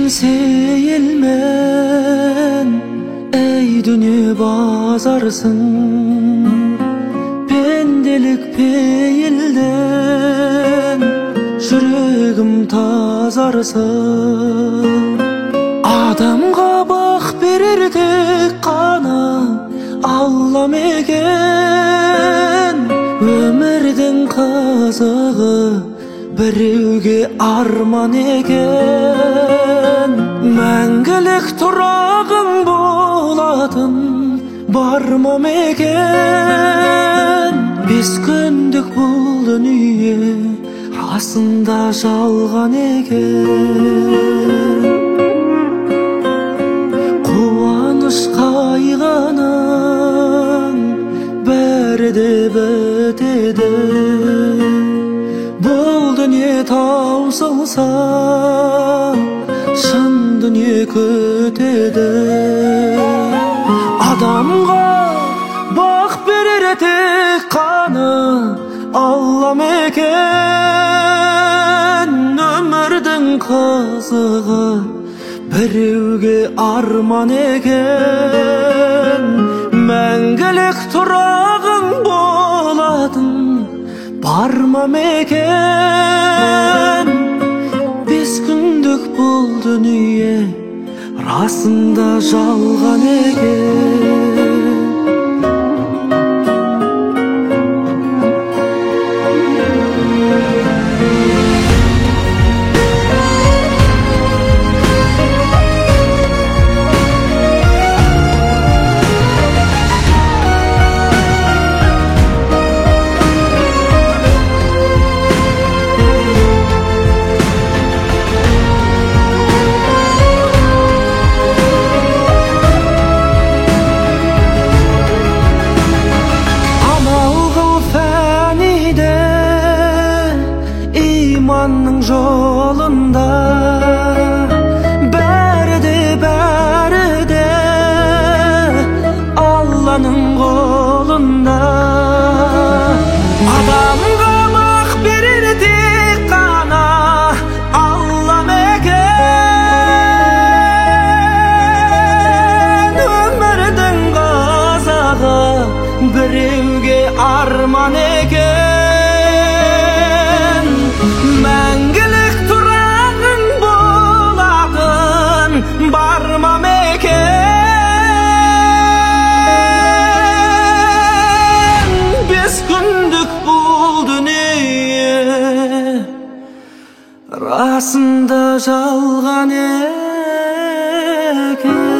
сейілмен ей дүние базарсың, пенделік пейілден жүрегім тазарсың. Адамға бақ берер тек қана Аллам екен, өмірдің қызығы біреуге арман екен. Мәңгілік тұрағың болатын бар ма мекен? 5 күндік бұл дүние расында жалған екен. Қуаныш қайғының бәрі де бітеді, бұл дүние таусылса шын дүние күтеді. Адамға бақ берер тек қана Аллам екен, өмірдің қызығы біреуге арман екен. Мәңгілік тұрағың болатын бар ма мекен? 5 күндік бұл дүние расында жалған екен. Иманның жолында бәрі де Алланың қолында. Адамға бақ берер тек қана Аллам екен, өмірдің қызығы біреуге арман екен. Мәңгілік тұрағың болатын бар ма мекен? 5 күндік бұл дүние расында жалған екен.